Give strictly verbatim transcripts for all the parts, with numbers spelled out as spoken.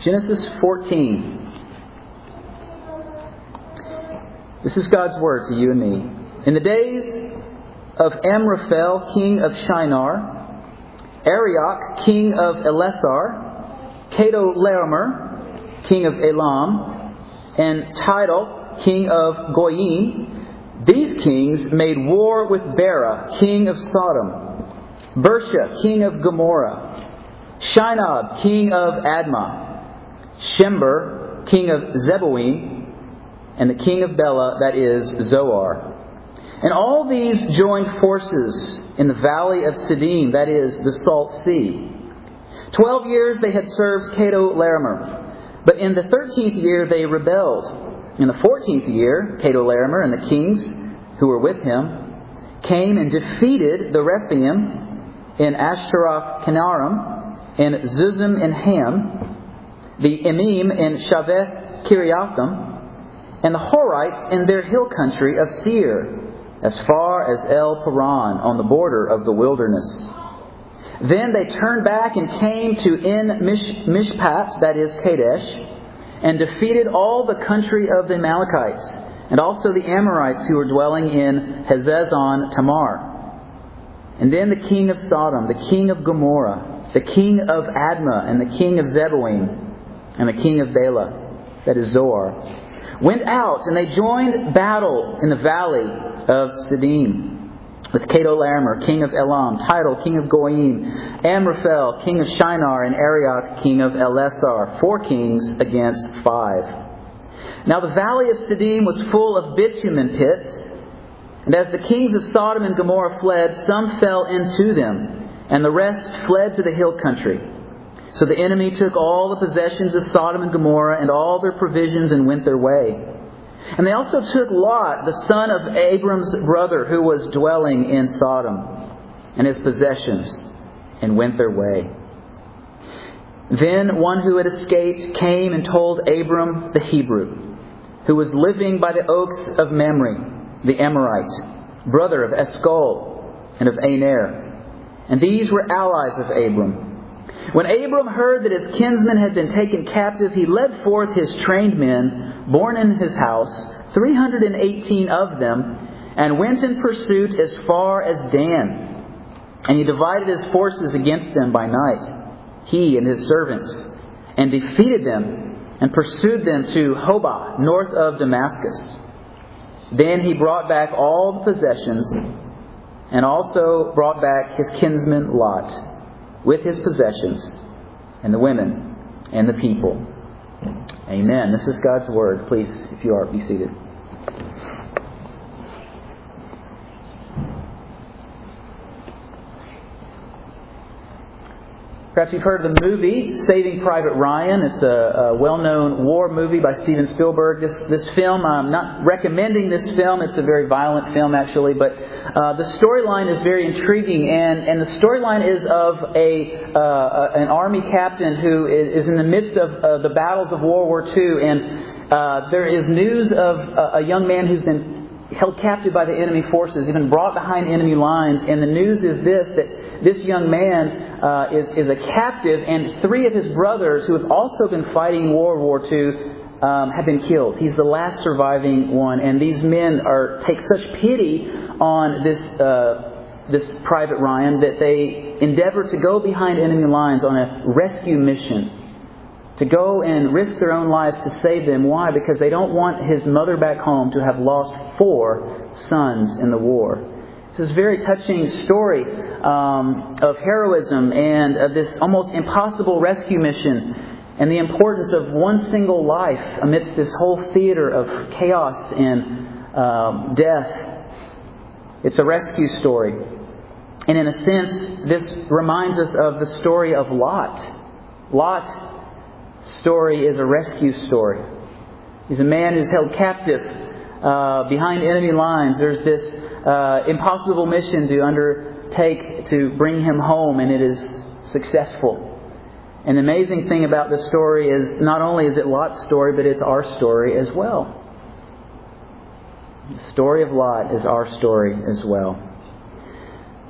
Genesis fourteen. This is God's word to you and me. In the days of Amraphel, king of Shinar, Arioch, king of Ellasar, Chedorlaomer, king of Elam, and Tidal, king of Goyim, these kings made war with Bera, king of Sodom, Bersha, king of Gomorrah, Shinab, king of Admah, Shember, king of Zeboim, and the king of Bela, that is Zoar. And all these joined forces in the valley of Siddim, that is the Salt Sea. Twelve years they had served Chedorlaomer, but in the thirteenth year they rebelled. In the fourteenth year, Chedorlaomer and the kings who were with him came and defeated the Rephaim in Ashtaroth Kenarim, and Zuzim in Ham, the Emim in Shaveh Kiriathim, and the Horites in their hill country of Seir, as far as El Paran, on the border of the wilderness. Then they turned back and came to En Mish- Mishpat, that is Kadesh, and defeated all the country of the Amalekites, and also the Amorites who were dwelling in Hazazon Tamar. And then the king of Sodom, the king of Gomorrah, the king of Admah, and the king of Zeboim, and the king of Bela, that is Zoar, went out, and they joined battle in the valley of Siddim with Chedorlaomer, king of Elam, Tidal, king of Goyim, Amraphel, king of Shinar, and Arioch, king of Ellasar, four kings against five. Now the valley of Siddim was full of bitumen pits, and as the kings of Sodom and Gomorrah fled, some fell into them, and the rest fled to the hill country. So the enemy took all the possessions of Sodom and Gomorrah and all their provisions and went their way. And they also took Lot, the son of Abram's brother, who was dwelling in Sodom, and his possessions, and went their way. Then one who had escaped came and told Abram the Hebrew, who was living by the oaks of Mamre, the Amorite, brother of Eshcol and of Aner. And these were allies of Abram. When Abram heard that his kinsmen had been taken captive, he led forth his trained men, born in his house, three hundred eighteen of them, and went in pursuit as far as Dan. And he divided his forces against them by night, he and his servants, and defeated them, and pursued them to Hobah, north of Damascus. Then he brought back all the possessions, and also brought back his kinsman Lot, with his possessions, and the women, and the people. Amen. This is God's Word. Please, if you are, be seated. Perhaps you've heard of the movie Saving Private Ryan. It's a, a well-known war movie by Steven Spielberg. This this film, I'm not recommending this film. It's a very violent film, actually. But uh, the storyline is very intriguing. And, and the storyline is of a uh, an army captain who is, is in the midst of uh, the battles of World War Two. And uh, there is news of a, a young man who's been held captive by the enemy forces. He's been brought behind enemy lines. And the news is this, that this young man Uh, is, is a captive, and three of his brothers who have also been fighting World War Two um, have been killed. He's the last surviving one, and these men are take such pity on this uh, this Private Ryan that they endeavor to go behind enemy lines on a rescue mission, to go and risk their own lives to save them. Why? Because they don't want his mother back home to have lost four sons in the war. This is a very touching story um, of heroism and of this almost impossible rescue mission, and the importance of one single life amidst this whole theater of chaos and um, death. It's a rescue story. And in a sense, this reminds us of the story of Lot. Lot's story is a rescue story. He's a man who's held captive uh, behind enemy lines. There's this Uh, impossible mission to undertake to bring him home, and it is successful. And the amazing thing about this story is not only is it Lot's story, but it's our story as well. The story of Lot is our story as well.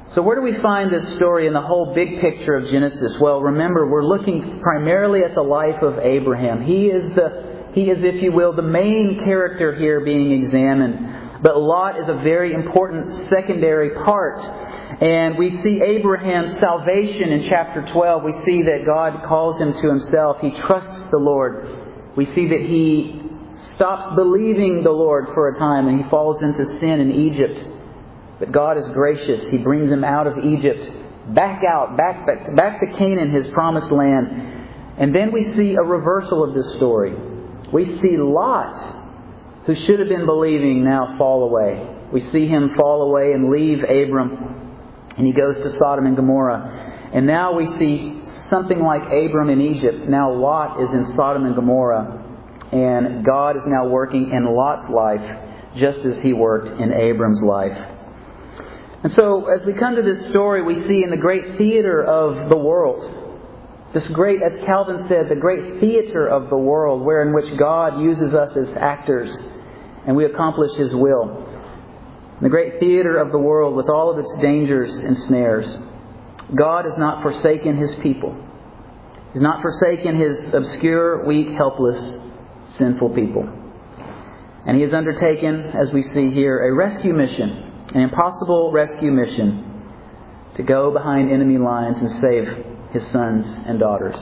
So where do we find this story in the whole big picture of Genesis? Well, remember, we're looking primarily at the life of Abraham. He is the, he is, if you will, the main character here being examined. But Lot is a very important secondary part. And we see Abraham's salvation in chapter twelve. We see that God calls him to Himself. He trusts the Lord. We see that he stops believing the Lord for a time and he falls into sin in Egypt. But God is gracious. He brings him out of Egypt, back out, back, back, back to Canaan, His promised land. And then we see a reversal of this story. We see Lot, who should have been believing, now fall away. We see him fall away and leave Abram, and he goes to Sodom and Gomorrah. And now we see something like Abram in Egypt. Now Lot is in Sodom and Gomorrah, and God is now working in Lot's life just as He worked in Abram's life. And so, as we come to this story, we see in the great theater of the world, this great, as Calvin said, the great theater of the world, wherein which God uses us as actors and we accomplish His will. In the great theater of the world, with all of its dangers and snares, God has not forsaken His people. He's not forsaken His obscure, weak, helpless, sinful people. And He has undertaken, as we see here, a rescue mission. An impossible rescue mission to go behind enemy lines and save His sons and daughters.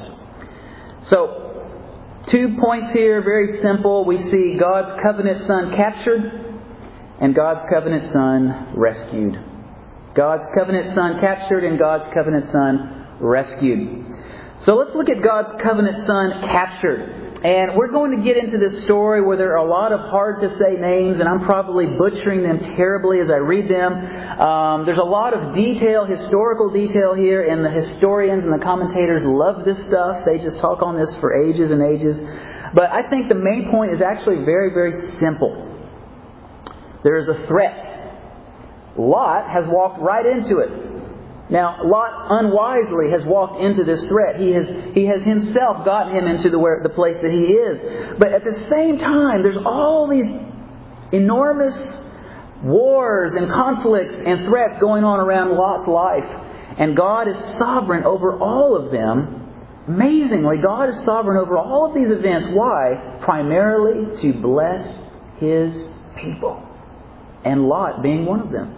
So, two points here, very simple. We see God's covenant Son captured and God's covenant Son rescued. God's covenant Son captured and God's covenant Son rescued. So let's look at God's covenant Son captured. And we're going to get into this story where there are a lot of hard to say names, and I'm probably butchering them terribly as I read them. Um, there's a lot of detail, historical detail here, and the historians and the commentators love this stuff. They just talk on this for ages and ages. But I think the main point is actually very, very simple. There is a threat. Lot has walked right into it. Now, Lot unwisely has walked into this threat. He has he has himself gotten him into the where, the place that he is. But at the same time, there's all these enormous wars and conflicts and threats going on around Lot's life. And God is sovereign over all of them. Amazingly, God is sovereign over all of these events. Why? Primarily to bless His people. And Lot being one of them.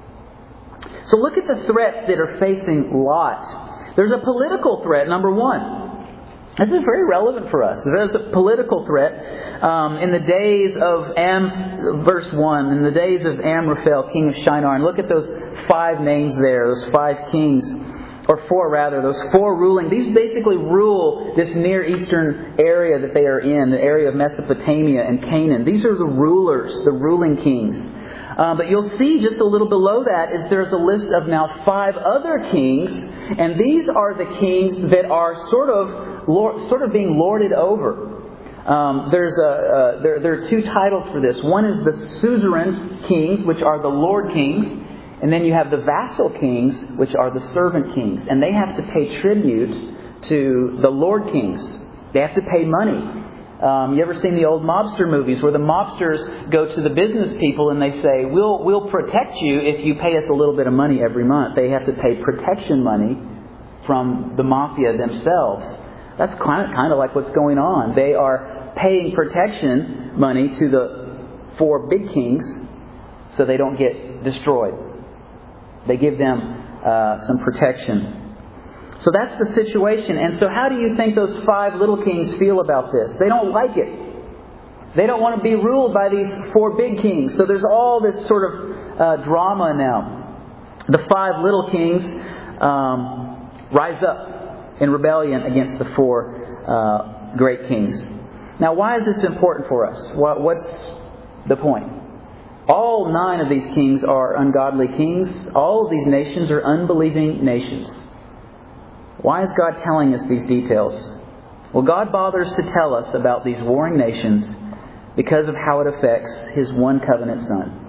So look at the threats that are facing Lot. There's a political threat, number one. This is very relevant for us. There's a political threat. Um, in the days of Am, verse one, in the days of Amraphel, king of Shinar, and look at those five names there, those five kings, or four rather, those four ruling. These basically rule this Near Eastern area that they are in, the area of Mesopotamia and Canaan. These are the rulers, the ruling kings. Uh, but you'll see just a little below that is there's a list of now five other kings, and these are the kings that are sort of lord, sort of being lorded over. Um, there's a uh, there there are two titles for this. One is the suzerain kings, which are the lord kings, and then you have the vassal kings, which are the servant kings, and they have to pay tribute to the lord kings. They have to pay money. Um, you ever seen the old mobster movies where the mobsters go to the business people and they say, we'll we'll protect you if you pay us a little bit of money every month. They have to pay protection money from the mafia themselves. That's kind of, kind of like what's going on. They are paying protection money to the four big kings so they don't get destroyed. They give them uh, some protection. So that's the situation. And so how do you think those five little kings feel about this? They don't like it. They don't want to be ruled by these four big kings. So there's all this sort of uh, drama now. The five little kings um, rise up in rebellion against the four uh, great kings. Now, why is this important for us? What's the point? All nine of these kings are ungodly kings. All of these nations are unbelieving nations. Why is God telling us these details? Well, God bothers to tell us about these warring nations because of how it affects His one covenant Son.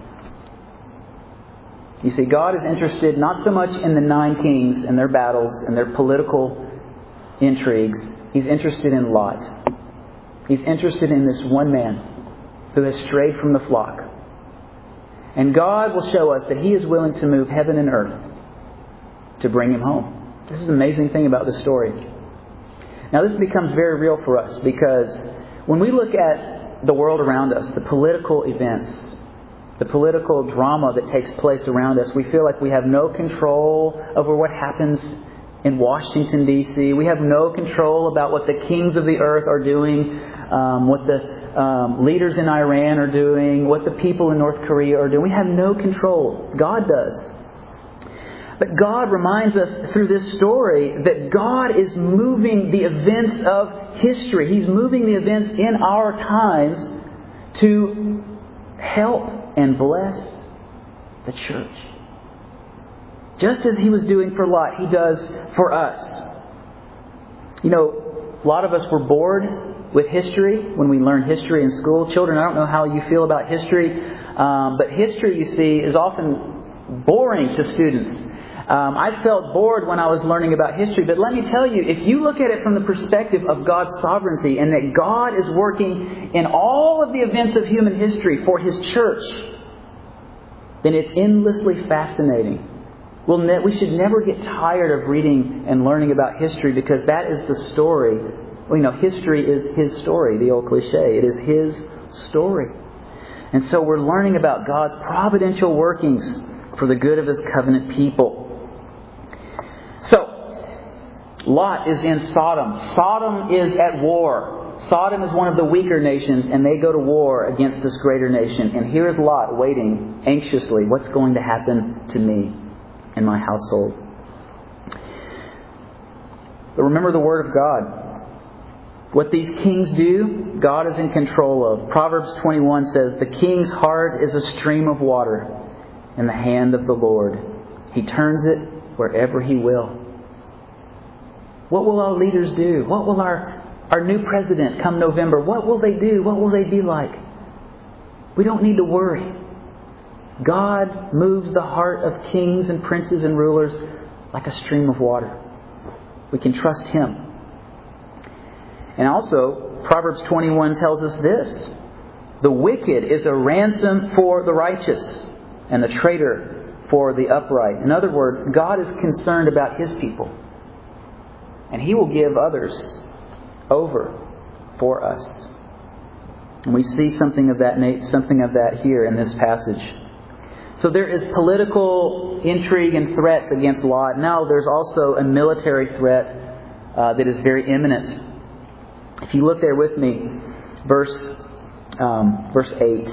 You see, God is interested not so much in the nine kings and their battles and their political intrigues. He's interested in Lot. He's interested in this one man who has strayed from the flock. And God will show us that He is willing to move heaven and earth to bring him home. This is the amazing thing about this story. Now this becomes very real for us because when we look at the world around us, the political events, the political drama that takes place around us, we feel like we have no control over what happens in Washington, D C We have no control about what the kings of the earth are doing, um, what the um, leaders in Iran are doing, what the people in North Korea are doing. We have no control. God does. But God reminds us through this story that God is moving the events of history. He's moving the events in our times to help and bless the church. Just as He was doing for Lot, He does for us. You know, a lot of us were bored with history when we learned history in school. Children, I don't know how you feel about history, um, but history, you see, is often boring to students. Um, I felt bored when I was learning about history, but let me tell you, if you look at it from the perspective of God's sovereignty and that God is working in all of the events of human history for His church, then it's endlessly fascinating. We'll ne- we should never get tired of reading and learning about history because that is the story. Well, you know, history is His story, the old cliche. It is His story. And so we're learning about God's providential workings for the good of His covenant people. So, Lot is in Sodom. Sodom is at war. Sodom is one of the weaker nations, and they go to war against this greater nation. And here is Lot waiting anxiously. What's going to happen to me and my household? But remember the Word of God. What these kings do, God is in control of. Proverbs twenty-one says, "The king's heart is a stream of water in the hand of the Lord. He turns it wherever He will." What will our leaders do? What will our, our new president come November? What will they do? What will they be like? We don't need to worry. God moves the heart of kings and princes and rulers like a stream of water. We can trust Him. And also, Proverbs twenty-one tells us this: "The wicked is a ransom for the righteous, and the traitor for the upright." In other words, God is concerned about His people. And He will give others over for us. And we see something of that something of that here in this passage. So there is political intrigue and threats against Lot. Now there's also a military threat uh, that is very imminent. If you look there with me, verse um, verse eight.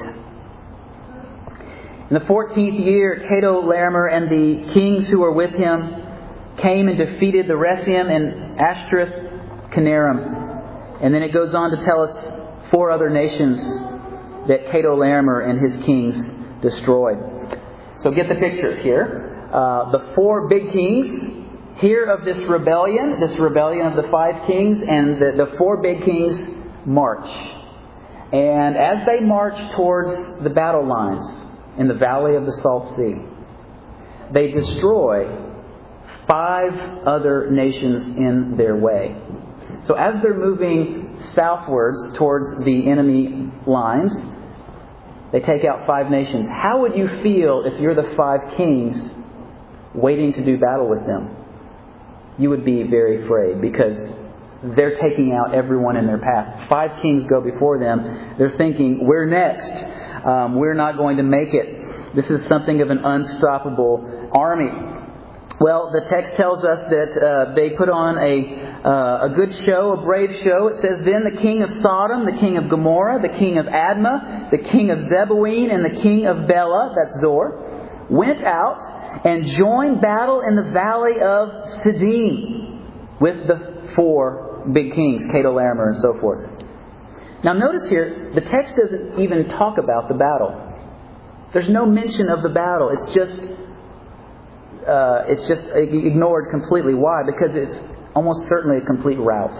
In the fourteenth year, Chedorlaomer and the kings who were with him came and defeated the Rephaim and Ashtoreth Canarim. And then it goes on to tell us four other nations that Chedorlaomer and his kings destroyed. So get the picture here. Uh, the four big kings hear of this rebellion, this rebellion of the five kings, and the, the four big kings march. And as they march towards the battle lines in the valley of the Salt Sea, they destroy five other nations in their way. So as they're moving southwards towards the enemy lines, they take out five nations. How would you feel if you're the five kings waiting to do battle with them? You would be very afraid because they're taking out everyone in their path. Five kings go before them. They're thinking, we're next. Um, we're not going to make it. This is something of an unstoppable army. Well, the text tells us that uh, they put on a uh, a good show, a brave show. It says, "Then the king of Sodom, the king of Gomorrah, the king of Admah, the king of Zeboim, and the king of Bela," that's Zor, "went out and joined battle in the valley of Siddim with the four big kings, Chedorlaomer and so forth." Now notice here, the text doesn't even talk about the battle. There's no mention of the battle. It's just Uh, it's just ignored completely. Why? Because it's almost certainly a complete rout.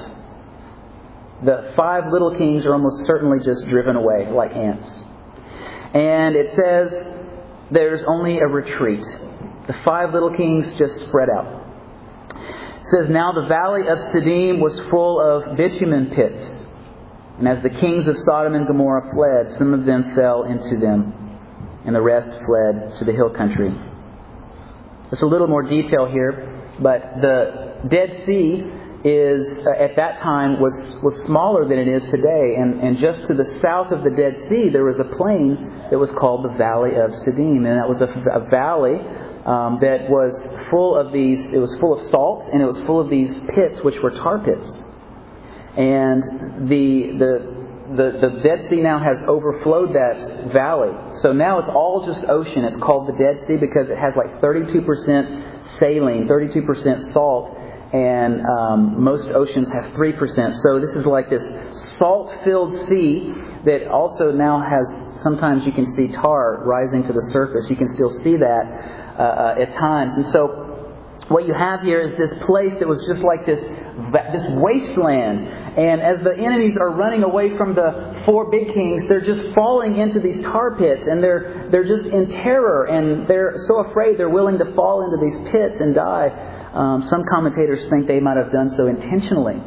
The five little kings are almost certainly just driven away like ants. And it says there's only a retreat. The five little kings just spread out. It says, "Now the valley of Siddim was full of bitumen pits. And as the kings of Sodom and Gomorrah fled, some of them fell into them, and the rest fled to the hill country." There's a little more detail here, but the Dead Sea is, uh, at that time, was, was smaller than it is today. And, and just to the south of the Dead Sea, there was a plain that was called the Valley of Siddim. And that was a, a valley um, that was full of these, it was full of salt, and it was full of these pits, which were tar pits. And the the the, the Dead Sea now has overflowed that valley. So now it's all just ocean. It's called the Dead Sea because it has like thirty-two percent saline, thirty-two percent salt. And um, most oceans have three percent. So this is like this salt-filled sea that also now has, sometimes you can see tar rising to the surface. You can still see that uh, uh, at times. And so what you have here is this place that was just like this, this wasteland. And as the enemies are running away from the four big kings, they're just falling into these tar pits. And they're, they're just in terror. And they're so afraid they're willing to fall into these pits and die. Um, some commentators think they might have done so intentionally.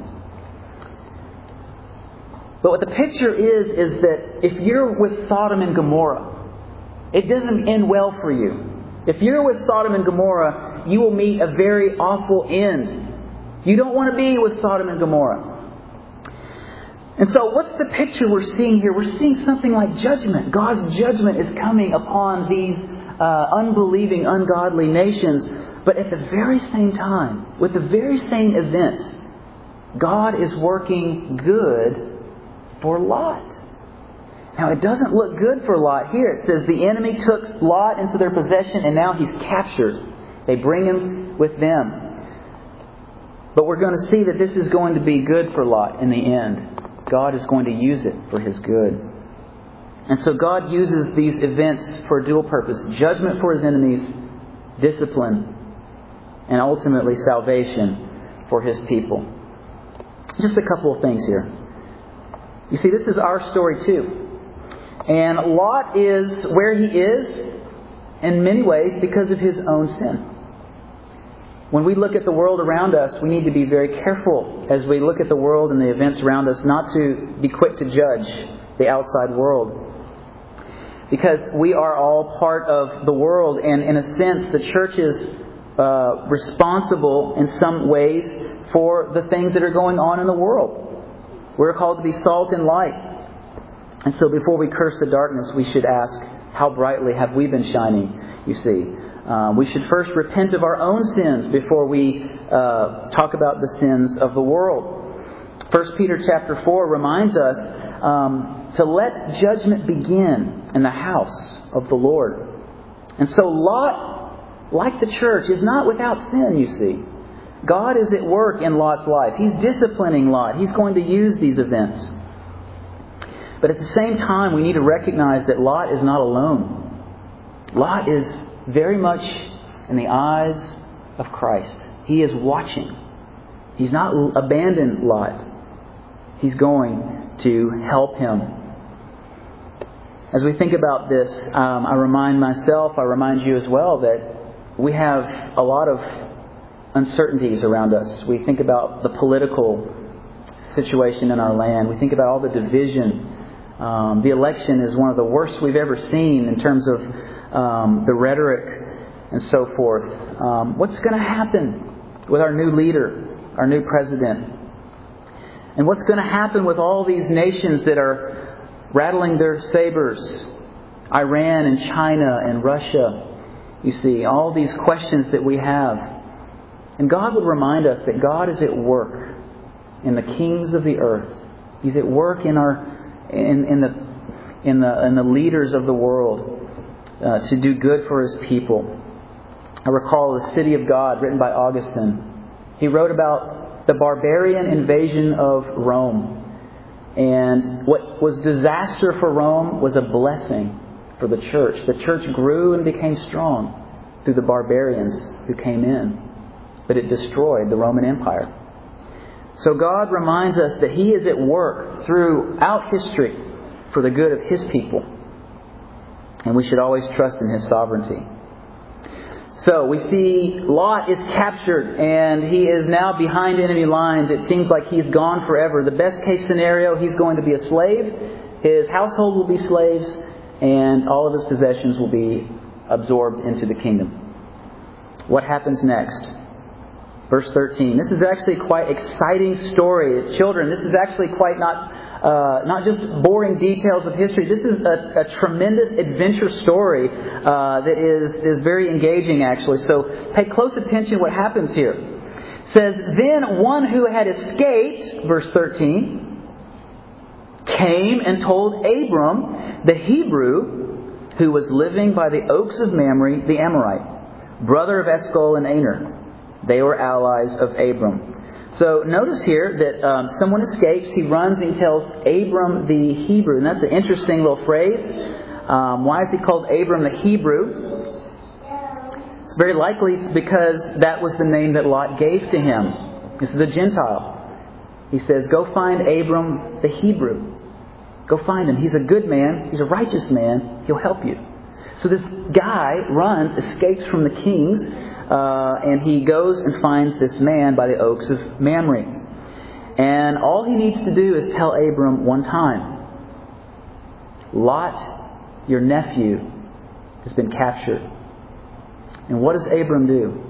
But what the picture is, is that if you're with Sodom and Gomorrah, it doesn't end well for you. If you're with Sodom and Gomorrah, you will meet a very awful end. You don't want to be with Sodom and Gomorrah. And so what's the picture we're seeing here? We're seeing something like judgment. God's judgment is coming upon these uh, unbelieving, ungodly nations. But at the very same time, with the very same events, God is working good for Lot. Now, it doesn't look good for Lot here. It says the enemy took Lot into their possession and now he's captured. They bring him with them. But we're going to see that this is going to be good for Lot in the end. God is going to use it for His good. And so God uses these events for a dual purpose. Judgment for His enemies, discipline, and ultimately salvation for His people. Just a couple of things here. You see, this is our story too. And Lot is where he is in many ways because of his own sin. When we look at the world around us, we need to be very careful as we look at the world and the events around us not to be quick to judge the outside world. Because we are all part of the world, and in a sense the church is uh, responsible in some ways for the things that are going on in the world. We're called to be salt and light. And so before we curse the darkness, we should ask, how brightly have we been shining, you see? Uh, we should first repent of our own sins before we uh, talk about the sins of the world. First Peter chapter four reminds us um, to let judgment begin in the house of the Lord. And so Lot, like the church, is not without sin, you see. God is at work in Lot's life. He's disciplining Lot. He's going to use these events. But at the same time, we need to recognize that Lot is not alone. Lot is very much in the eyes of Christ. He is watching. He's not abandoned Lot. He's going to help him. As we think about this, um, I remind myself, I remind you as well, that we have a lot of uncertainties around us. We think about the political situation in our land. We think about all the division. Um, the election is one of the worst we've ever seen in terms of um, the rhetoric and so forth. Um, what's going to happen with our new leader, our new president? And what's going to happen with all these nations that are rattling their sabers? Iran and China and Russia. You see, all these questions that we have. And God would remind us that God is at work in the kings of the earth. He's at work in our in, in the in the in the leaders of the world uh, to do good for His people. I recall The City of God, written by Augustine. He wrote about the barbarian invasion of Rome. And what was disaster for Rome was a blessing for the church. The church grew and became strong through the barbarians who came in. But it destroyed the Roman Empire. So God reminds us that He is at work throughout history for the good of His people. And we should always trust in His sovereignty. So we see Lot is captured and he is now behind enemy lines. It seems like he's gone forever. The best case scenario, he's going to be a slave. His household will be slaves. And all of his possessions will be absorbed into the kingdom. what happens next? Verse thirteen. This is actually quite exciting story. Children, this is actually quite not uh, not just boring details of history. This is a, a tremendous adventure story uh, that is, is very engaging, actually. So pay close attention to what happens here. It says, then one who had escaped, verse thirteen, came and told Abram, the Hebrew, who was living by the oaks of Mamre, the Amorite, brother of Eshcol and Aner. They were allies of Abram. So notice here that um, someone escapes. He runs and he tells Abram the Hebrew. And that's an interesting little phrase. Um, why is he called Abram the Hebrew? It's very likely it's because that was the name that Lot gave to him. This is a Gentile. He says, go find Abram the Hebrew. Go find him. He's a good man. He's a righteous man. He'll help you. So this guy runs, escapes from the kings, uh, and he goes and finds this man by the oaks of Mamre. And all he needs to do is tell Abram one time, Lot, your nephew, has been captured. And what does Abram do?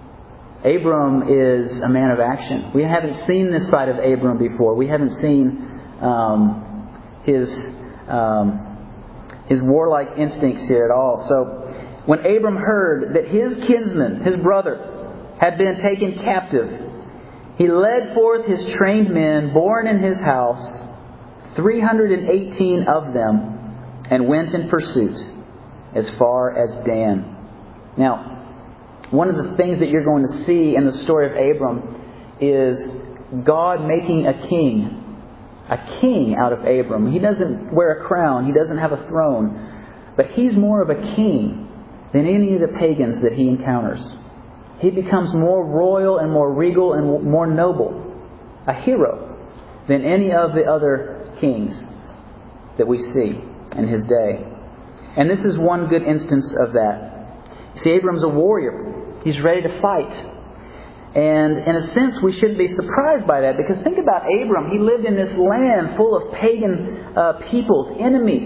Abram is a man of action. We haven't seen this side of Abram before. We haven't seen um, his... Um, His warlike instincts here at all. So when Abram heard that his kinsman, his brother, had been taken captive, he led forth his trained men born in his house, three hundred eighteen of them, and went in pursuit as far as Dan. Now, one of the things that you're going to see in the story of Abram is God making a king. A king out of Abram. He doesn't wear a crown. He doesn't have a throne. But he's more of a king than any of the pagans that he encounters. He becomes more royal and more regal and more noble. A hero than any of the other kings that we see in his day. And this is one good instance of that. You see, Abram's a warrior. He's ready to fight. And in a sense, we shouldn't be surprised by that, because think about Abram. He lived in this land full of pagan uh, peoples, enemies.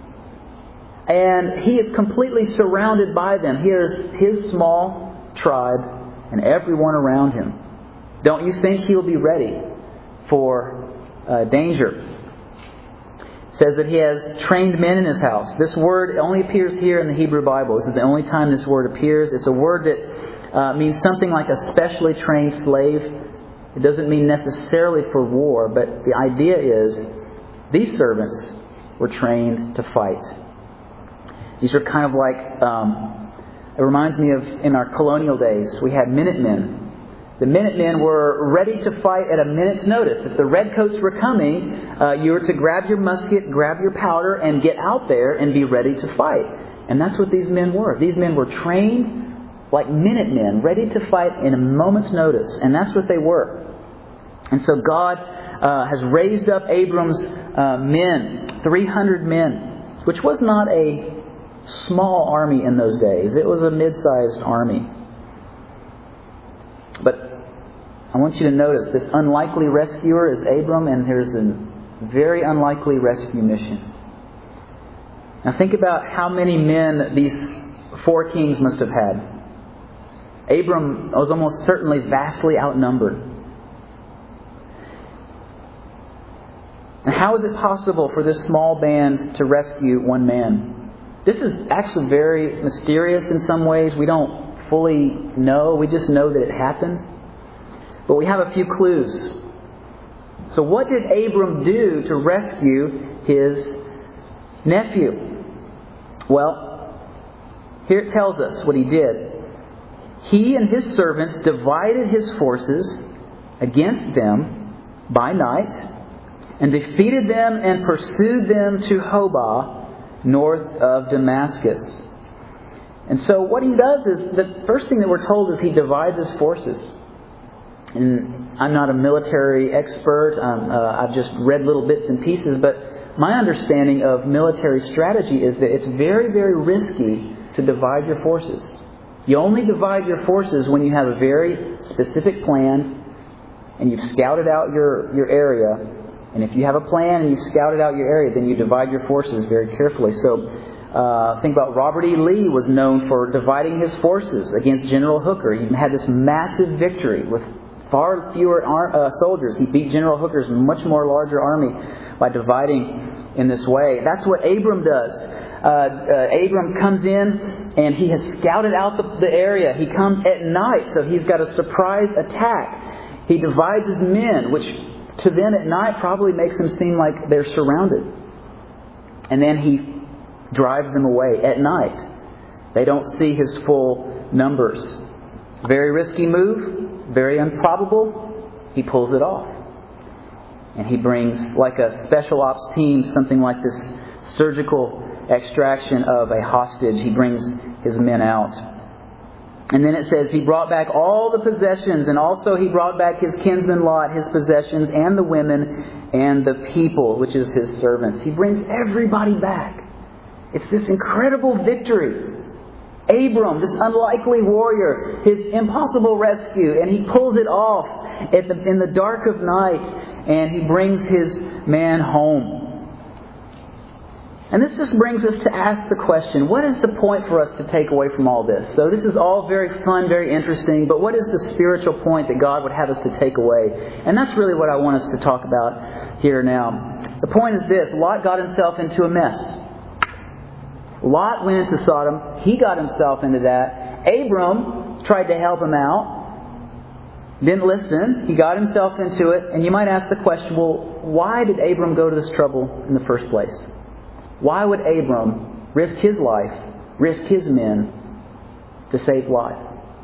And he is completely surrounded by them. Here's his small tribe and everyone around him. Don't you think he'll be ready for uh, danger? It says that he has trained men in his house. This word only appears here in the Hebrew Bible. This is the only time this word appears. It's a word that Uh, means something like a specially trained slave. It doesn't mean necessarily for war, but the idea is these servants were trained to fight. These are kind of like, um, it reminds me of in our colonial days, we had Minutemen. The Minutemen were ready to fight at a minute's notice. If the Redcoats were coming, uh, you were to grab your musket, grab your powder, and get out there and be ready to fight. And that's what these men were. These men were trained like Minutemen, ready to fight in a moment's notice. And that's what they were. And so God uh, has raised up Abram's uh, men, three hundred men, which was not a small army in those days. It was a mid-sized army. But I want you to notice this unlikely rescuer is Abram, and there's a very unlikely rescue mission. Now think about how many men these four kings must have had. Abram was almost certainly vastly outnumbered. And how is it possible for this small band to rescue one man? This is actually very mysterious in some ways. We don't fully know. We just know that it happened. But we have a few clues. So what did Abram do to rescue his nephew? Well, here it tells us what he did. He and his servants divided his forces against them by night and defeated them and pursued them to Hobah, north of Damascus. And so what he does is, the first thing that we're told is he divides his forces. And I'm not a military expert. Um, uh, I've just read little bits and pieces. But my understanding of military strategy is that it's very, very risky to divide your forces. You only divide your forces when you have a very specific plan and you've scouted out your, your area. And if you have a plan and you've scouted out your area, then you divide your forces very carefully. So Uh, think about Robert E. Lee was known for dividing his forces against General Hooker. He had this massive victory with far fewer ar- uh, soldiers. He beat General Hooker's much more larger army by dividing in this way. That's what Abram does. Uh, uh, Abram comes in and he has scouted out the, the area. He comes at night, so he's got a surprise attack. He divides his men, which to them at night probably makes them seem like they're surrounded. And then he drives them away at night. They don't see his full numbers. Very risky move, very improbable. He pulls it off. And he brings, like a special ops team, something like this surgical extraction of a hostage. He brings his men out. And then it says he brought back all the possessions, and also he brought back his kinsman Lot, his possessions, and the women and the people, which is his servants. He brings everybody back. It's this incredible victory. Abram, this unlikely warrior, his impossible rescue, and he pulls it off at the, in the dark of night, and he brings his man home. And this just brings us to ask the question, what is the point for us to take away from all this? So this is all very fun, very interesting, but what is the spiritual point that God would have us to take away? And that's really what I want us to talk about here now. The point is this: Lot got himself into a mess. Lot went into Sodom. He got himself into that. Abram tried to help him out. Didn't listen. He got himself into it. And you might ask the question, well, why did Abram go to this trouble in the first place? Why would Abram risk his life, risk his men to save Lot?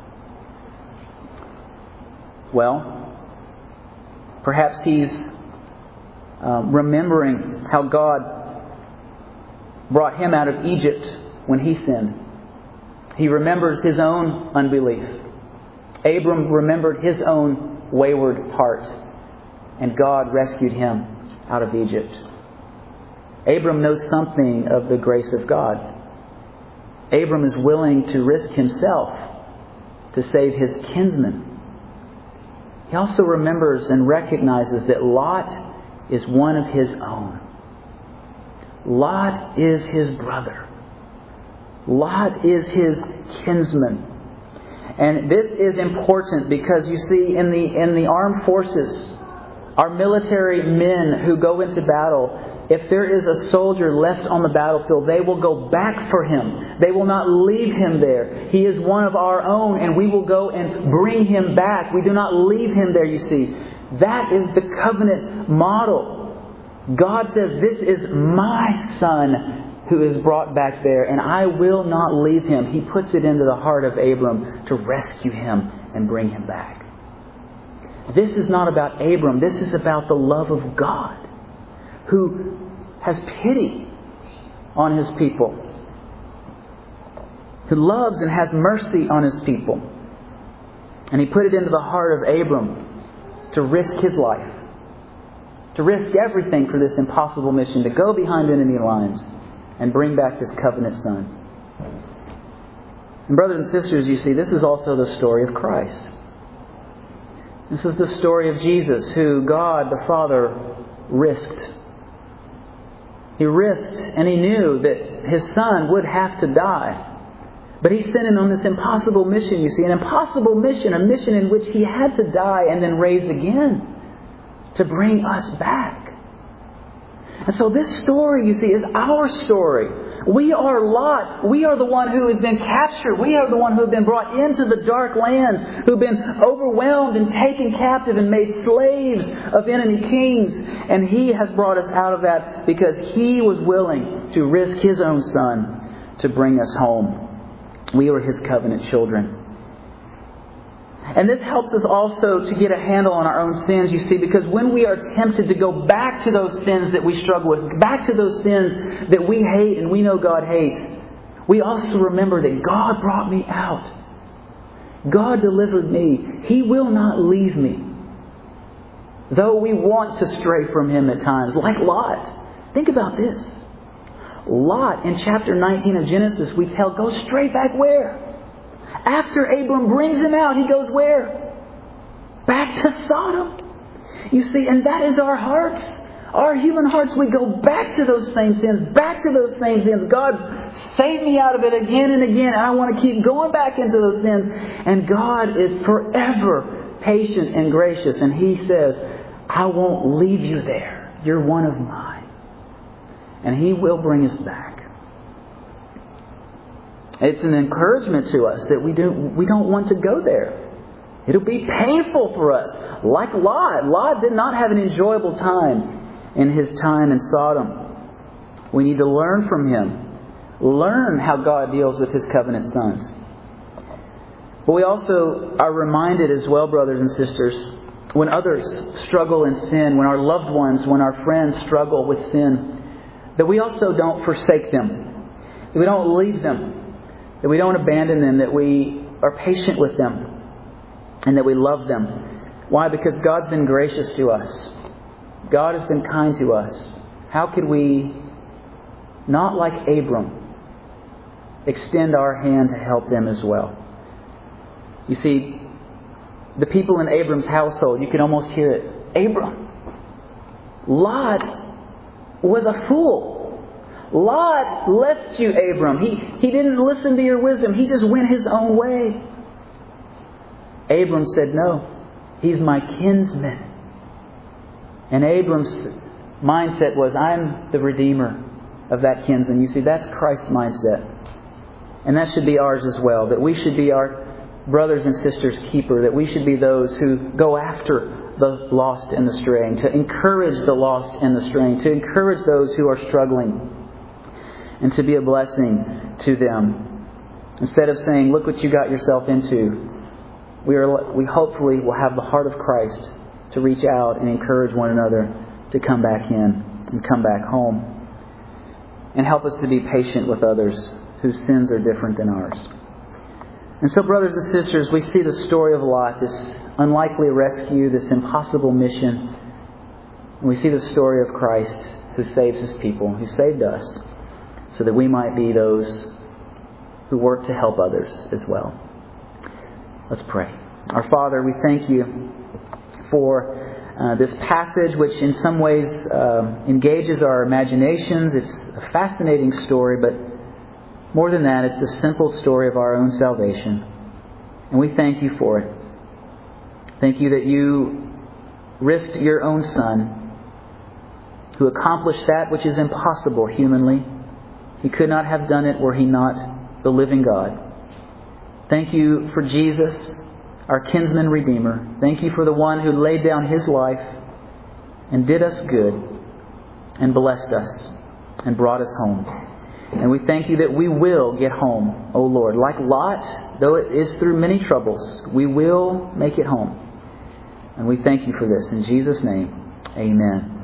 Well, perhaps he's um, remembering how God brought him out of Egypt when he sinned. He remembers his own unbelief. Abram remembered his own wayward heart, and God rescued him out of Egypt. Abram knows something of the grace of God. Abram is willing to risk himself to save his kinsman. He also remembers and recognizes that Lot is one of his own. Lot is his brother. Lot is his kinsman. And this is important because you see, in the in the armed forces, our military men who go into battle, if there is a soldier left on the battlefield, they will go back for him. They will not leave him there. He is one of our own, and we will go and bring him back. We do not leave him there, you see. That is the covenant model. God says, this is my son who is brought back there, and I will not leave him. He puts it into the heart of Abram to rescue him and bring him back. This is not about Abram. This is about the love of God, who has pity on his people, who loves and has mercy on his people. And He put it into the heart of Abram to risk his life, to risk everything for this impossible mission, to go behind enemy lines and bring back this covenant son. And brothers and sisters, you see, this is also the story of Christ. This is the story of Jesus, who God the Father risked. He risked, and He knew that His Son would have to die. But He sent Him on this impossible mission, you see, an impossible mission, a mission in which He had to die and then raise again to bring us back. And so this story, you see, is our story. We are Lot. We are the one who has been captured. We are the one who have been brought into the dark lands, who have been overwhelmed and taken captive and made slaves of enemy kings. And He has brought us out of that because He was willing to risk His own Son to bring us home. We were His covenant children. And this helps us also to get a handle on our own sins, you see, because when we are tempted to go back to those sins that we struggle with, back to those sins that we hate and we know God hates, we also remember that God brought me out. God delivered me. He will not leave me. Though we want to stray from Him at times, like Lot. Think about this. Lot, in chapter nineteen of Genesis, we tell, go straight back where? After Abram brings him out, he goes where? Back to Sodom. You see, and that is our hearts. Our human hearts, we go back to those same sins, back to those same sins. God save me out of it again and again. And I want to keep going back into those sins. And God is forever patient and gracious. And He says, I won't leave you there. You're one of mine. And He will bring us back. It's an encouragement to us that we don't, we don't want to go there. It'll be painful for us. Like Lot. Lot did not have an enjoyable time in his time in Sodom. We need to learn from him. Learn how God deals with His covenant sons. But we also are reminded as well, brothers and sisters, when others struggle in sin, when our loved ones, when our friends struggle with sin, that we also don't forsake them. That we don't leave them. That we don't abandon them. That we are patient with them. And that we love them. Why? Because God's been gracious to us. God has been kind to us. How could we, not like Abram, extend our hand to help them as well? You see, the people in Abram's household, you can almost hear it. Abram, Lot was a fool. Lot left you, Abram. He, he didn't listen to your wisdom. He just went his own way. Abram said, no, he's my kinsman. And Abram's mindset was, I'm the redeemer of that kinsman. You see, that's Christ's mindset. And that should be ours as well. That we should be our brothers and sisters' keeper. That we should be those who go after the lost and the straying. To encourage the lost and the straying. To encourage those who are struggling. And to be a blessing to them. Instead of saying, look what you got yourself into. We are. We hopefully will have the heart of Christ to reach out and encourage one another to come back in and come back home. And help us to be patient with others whose sins are different than ours. And so, brothers and sisters, we see the story of Lot, this unlikely rescue, this impossible mission. And we see the story of Christ who saves His people, who saved us, so that we might be those who work to help others as well. Let's pray. Our Father, we thank You for uh, this passage, which in some ways uh, engages our imaginations. It's a fascinating story, but more than that, it's the simple story of our own salvation. And we thank You for it. Thank You that You risked Your own Son, who accomplished that which is impossible humanly. He could not have done it were He not the living God. Thank You for Jesus, our kinsman redeemer. Thank You for the one who laid down His life and did us good and blessed us and brought us home. And we thank You that we will get home, O Lord. Like Lot, though it is through many troubles, we will make it home. And we thank You for this. In Jesus' name, amen.